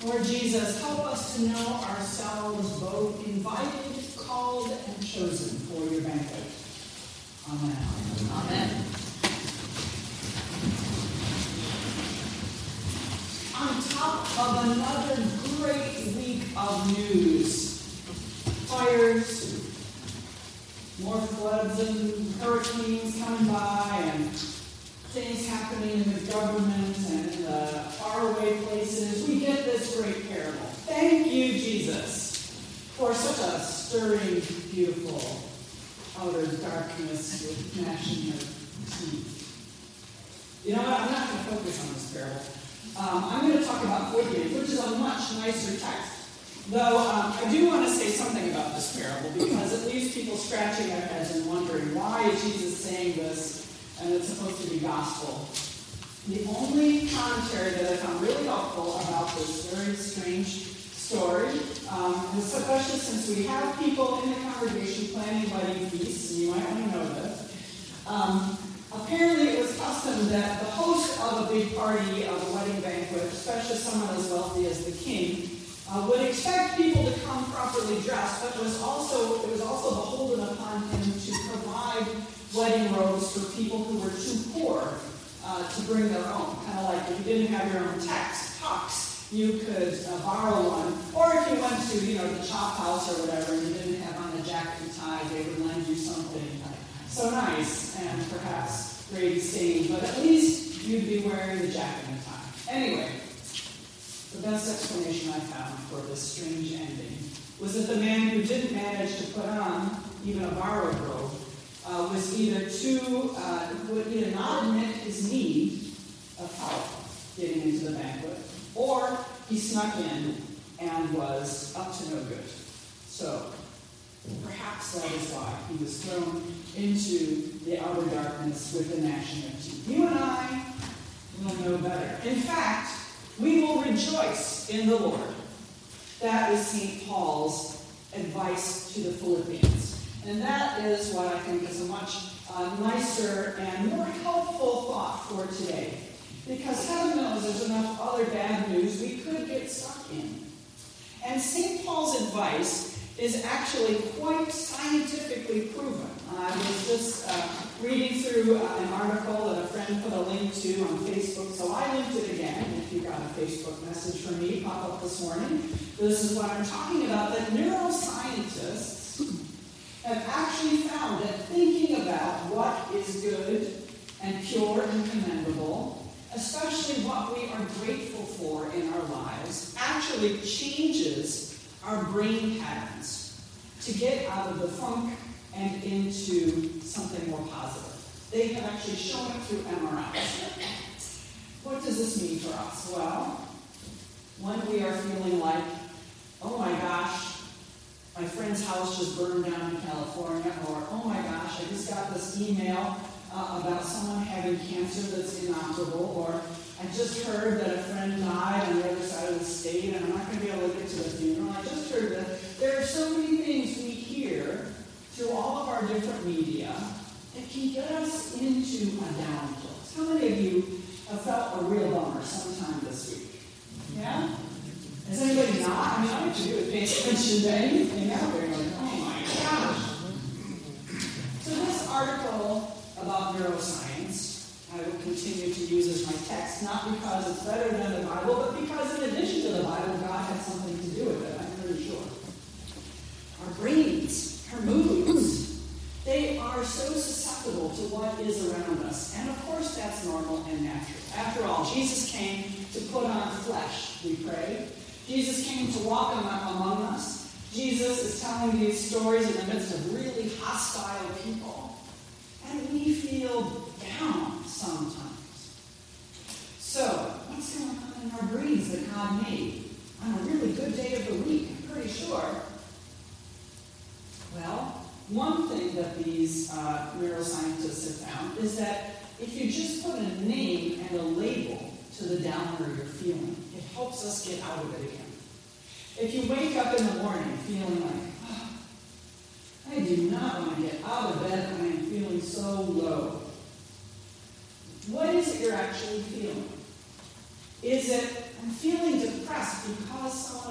Lord Jesus, help us to know ourselves both invited, called, and chosen for your banquet. Amen. Amen. On top of another great week of news, fires, more floods and hurricanes coming by, and things happening in the government and in the faraway places, we get this great parable. Thank you, Jesus, for such a stirring, beautiful outer darkness with gnashing of teeth. You know what? I'm not going to focus on this parable. I'm going to talk about Philippians, which is a much nicer text. Though I do want to say something about this parable, because it leaves people scratching their heads and wondering, why is Jesus saying this? And it's supposed to be gospel. The only commentary that I found really helpful about this very strange story, especially since we have people in the congregation planning wedding feasts, and you might want to know this. Apparently it was custom that the host of a big party, of a wedding banquet, especially someone as wealthy as the king, would expect people to come properly dressed, but it was also beholden upon him to provide wedding robes for people who were too poor to bring their own. Kind of like if you didn't have your own tux, you could borrow one. Or if you went to, the chop house or whatever, and you didn't have on a jacket and tie, they would lend you something so nice and perhaps grade stained, but at least you'd be wearing the jacket and tie. Anyway, the best explanation I found for this strange ending was that the man who didn't manage to put on even a borrowed robe was would either not admit his need of help getting into the banquet, or he snuck in and was up to no good. So, perhaps that is why he was thrown into the outer darkness with the gnashing of teeth. You and I will know better. In fact, we will rejoice in the Lord. That is St. Paul's advice to the Philippians. And that is what I think is a much nicer and more helpful thought for today. Because heaven knows there's enough other bad news we could get stuck in. And St. Paul's advice is actually quite scientifically proven. I was just reading through an article that a friend put a link to on Facebook, so I linked it again. If you got a Facebook message from me, pop up this morning. This is what I'm talking about, that neuroscientists have actually found that thinking about what is good and pure and commendable, especially what we are grateful for in our lives, actually changes our brain patterns to get out of the funk and into something more positive. They have actually shown it through MRIs. What does this mean for us? Well, when we are feeling like, oh my gosh, my friend's house just burned down in California, or oh my gosh, I just got this email about someone having cancer that's inoperable, or I just heard that a friend died on the other side of the state and I'm not going to be able to get to the funeral. I just heard that there are so many things we hear through all of our different media that can get us into a down place. How many of you have felt a real bummer sometime this week? Yeah? Is anybody not? I mean, all you have to do is pay attention to anything out there. You're like, oh my gosh. So this article about neuroscience, I will continue to use as my text, not because it's better than the Bible, but because in addition to the Bible, God had something to do with it, I'm pretty sure. Our brains, our moods, they are so susceptible to what is around us. And of course, that's normal and natural. After all, Jesus came to put on flesh, we pray. Jesus came to walk among us. Jesus is telling these stories in the midst of really hostile people. And we feel down sometimes. So, what's going on in our brains that God made on a really good day of the week? I'm pretty sure. Well, one thing that these neuroscientists have found is that if you just put a name and a label to the downer you're feeling, it helps us get out of it again. If you wake up in the morning feeling like, oh, I do not want to get out of bed, I am feeling so low. What is it you're actually feeling? Is it, I'm feeling depressed because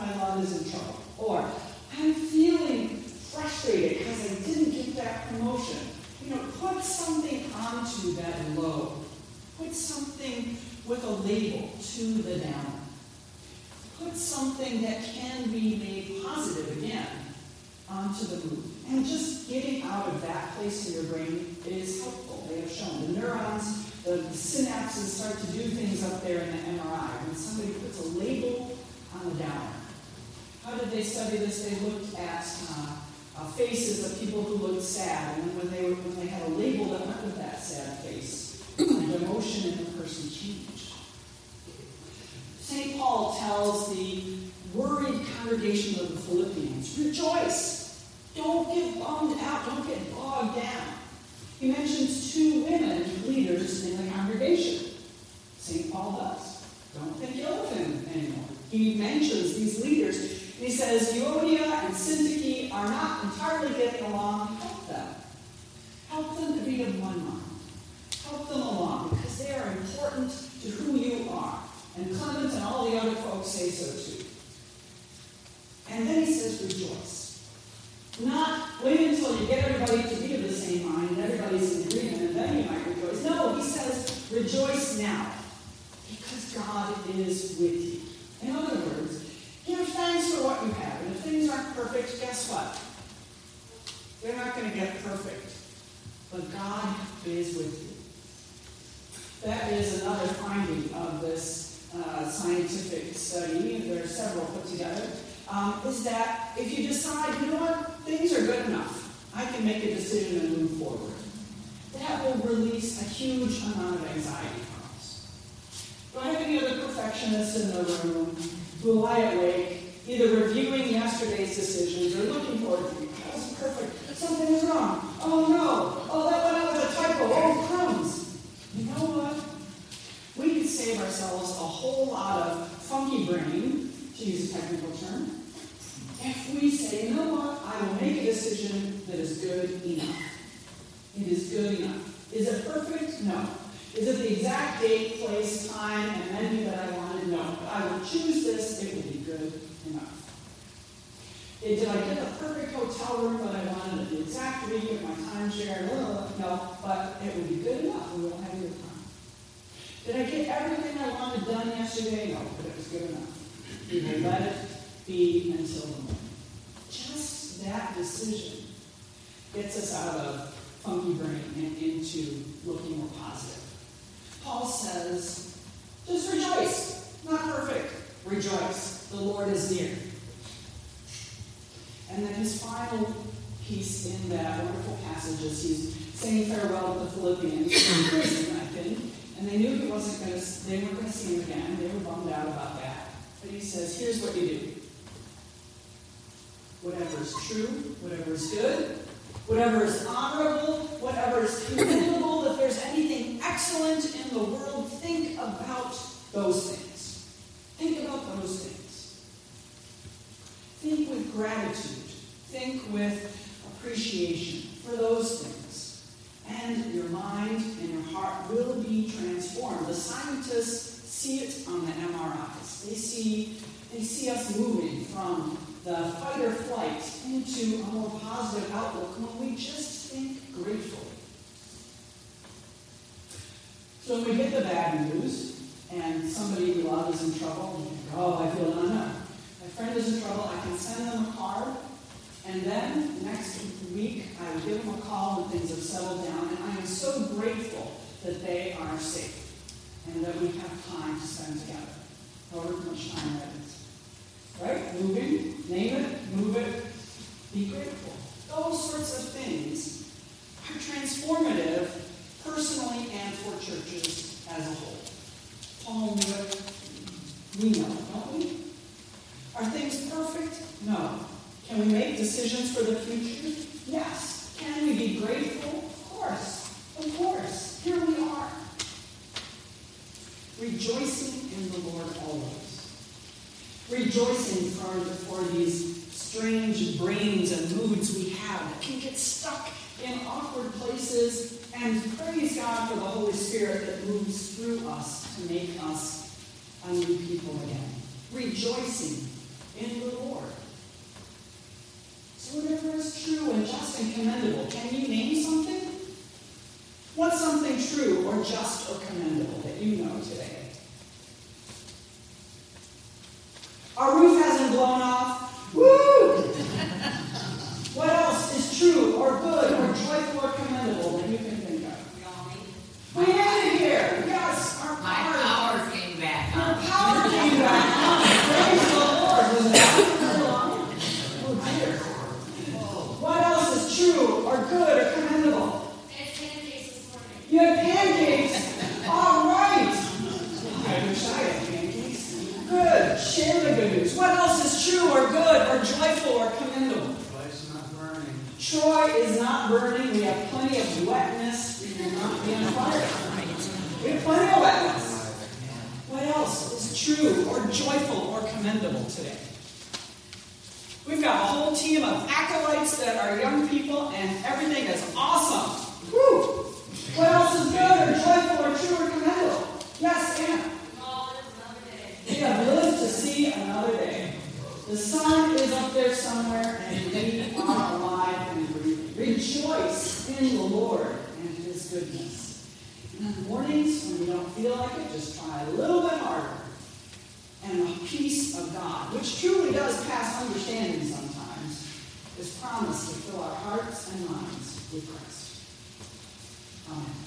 someone I love is in trouble. Or, I'm feeling frustrated because I didn't get that promotion. Put something onto that low. Put something with a label to the down. Put something that can be made positive again onto the move. And just getting out of that place in your brain is helpful. They have shown the neurons, the synapses start to do things up there in the MRI when somebody puts a label on the downer. How did they study this? They looked at faces of people who looked sad, and when they had a label that went with that sad face, the emotion in the person changed. St. Paul tells the worried congregation of the Philippians, rejoice! Don't get bummed out. Don't get bogged down. He mentions 2 women leaders in the congregation. St. Paul does. Don't think ill of him anymore. He mentions these leaders, and he says, Euodia and Syntyche are not entirely getting along. Help them. Help them to be of one mind. Help them along, because they are important to who you are. And Clement and all the other folks say so too. And then he says, rejoice. Not wait until you get everybody to be of the same mind and everybody's in agreement, and then you might rejoice. No, he says, rejoice now, because God is with you. In other words, give thanks for what you have. And if things aren't perfect, guess what? They're not going to get perfect. But God is with you. That is another finding of this scientific study. There are several put together. Is that if you decide, you know what, things are good enough, I can make a decision and move forward, that will release a huge amount of anxiety from us. Do I have any other perfectionists in the room who lie awake, either reviewing yesterday's decisions or looking forward to that was perfect, something is wrong, oh no, oh that went out with a typo, oh crumbs. You know what? We could save ourselves a whole lot of funky brain, to use a technical term, if we say, you know what, I will make a decision that is good enough. It is good enough. Is it perfect? No. Is it the exact date, place, time, and menu that I wanted? No. But I will choose this, it will be good enough. Did I get the perfect hotel room that I wanted at the exact week of my timeshare? No, but it will be good enough. We won't have your time. Did I get everything I wanted done yesterday? No, but it was good enough. We will let it be until the morning. Just that decision gets us out of funky brain and into looking more positive. Paul says, just rejoice. Not perfect. Rejoice. The Lord is near. And then his final piece in that wonderful passage is he's saying farewell to the Philippians in prison, I think. And they knew they weren't going to see him again. They were bummed out about that. But he says, here's what you do. Whatever is true, whatever is good, whatever is honorable, whatever is commendable, if there's anything excellent in the world, think about those things. Think about those things. Think with gratitude. Think with appreciation for those things. And your mind and your heart will be transformed. The scientists see it on the MRIs. They see us moving from the fight or flight into a more positive outlook when we just think gratefully. So when we get the bad news and somebody we love is in trouble, we think, oh, I feel no. My friend is in trouble, I can send them a card, and then next week I give them a call when things have settled down, and I am so grateful that they are safe and that we have time to spend together. However much time that is. Right? Moving, name it, move it, be grateful. Those sorts of things are transformative personally and for churches as a whole. Paul knew it. We know it, don't we? Are things perfect? No. Can we make decisions for the future? Yes. Can we be grateful? Of course. Of course. Here we are. Rejoicing in the Lord always. Rejoicing for these strange brains and moods we have that can get stuck in awkward places, and praise God for the Holy Spirit that moves through us to make us a new people again. Rejoicing in the Lord. So whatever is true and just and commendable, can you name something? What's something true or just or commendable that you know today? Our roof hasn't blown off. Woo! What else is true or good or joyful or commendable that you can think of? We made it here. Yes, our power came back. Our power came back. Praise the Lord. Was it out very long? Oh dear. What else is true or good or commendable? I had pancakes this morning. You had pancakes. All right. I wish I had pancakes. Good. Share the good news. What else is true or good or joyful or commendable? Troy is not burning. We have plenty of wetness. We will not be on fire. We have plenty of wetness. What else is true or joyful or commendable today? We've got a whole team of acolytes that are young people, and everything is awesome. Woo! What else is good or joyful or true or commendable? Yes, Anna. We have lived to see another day. The sun is up there somewhere, and we are alive and breathing. Rejoice in the Lord and His goodness. And on mornings when you don't feel like it, just try a little bit harder. And the peace of God, which truly does pass understanding sometimes, is promised to fill our hearts and minds with Christ. Amen.